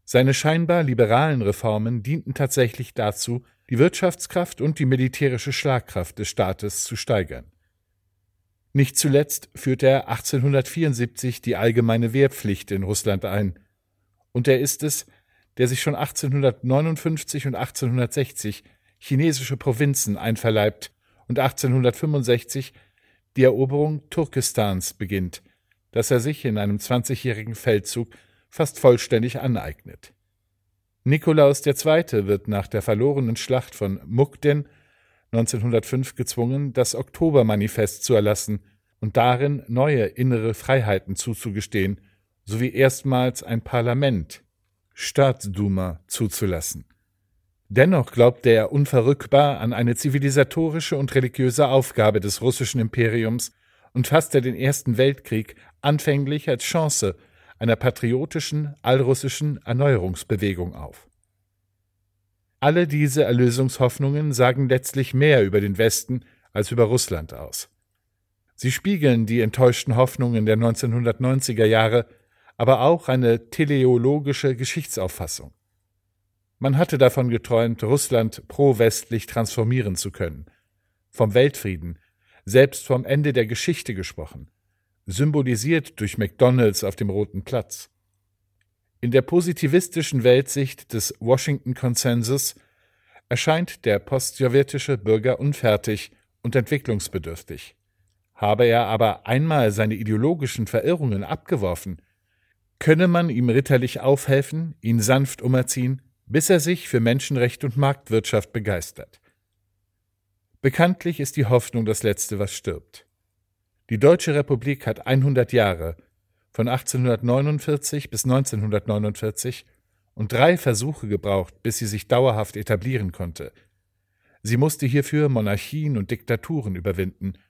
Seine scheinbar liberalen Reformen dienten tatsächlich dazu, die Wirtschaftskraft und die militärische Schlagkraft des Staates zu steigern. Nicht zuletzt führte er 1874 die allgemeine Wehrpflicht in Russland ein, und er ist es, der sich schon 1859 und 1860 chinesische Provinzen einverleibt und 1865 die Eroberung Turkestans beginnt, das er sich in einem 20-jährigen Feldzug fast vollständig aneignet. Nikolaus II. Wird nach der verlorenen Schlacht von Mukden 1905 gezwungen, das Oktobermanifest zu erlassen und darin neue innere Freiheiten zuzugestehen, sowie erstmals ein Parlament, Staatsduma, zuzulassen. Dennoch glaubte er unverrückbar an eine zivilisatorische und religiöse Aufgabe des russischen Imperiums und fasste den Ersten Weltkrieg anfänglich als Chance einer patriotischen, allrussischen Erneuerungsbewegung auf. Alle diese Erlösungshoffnungen sagen letztlich mehr über den Westen als über Russland aus. Sie spiegeln die enttäuschten Hoffnungen der 1990er Jahre, aber auch eine teleologische Geschichtsauffassung. Man hatte davon geträumt, Russland pro-westlich transformieren zu können, vom Weltfrieden, selbst vom Ende der Geschichte gesprochen, symbolisiert durch McDonald's auf dem Roten Platz. In der positivistischen Weltsicht des Washington-Konsensus erscheint der postsowjetische Bürger unfertig und entwicklungsbedürftig. Habe er aber einmal seine ideologischen Verirrungen abgeworfen, könne man ihm ritterlich aufhelfen, ihn sanft umerziehen, bis er sich für Menschenrecht und Marktwirtschaft begeistert. Bekanntlich ist die Hoffnung das Letzte, was stirbt. Die Deutsche Republik hat 100 Jahre, von 1849 bis 1949, und 3 Versuche gebraucht, bis sie sich dauerhaft etablieren konnte. Sie musste hierfür Monarchien und Diktaturen überwinden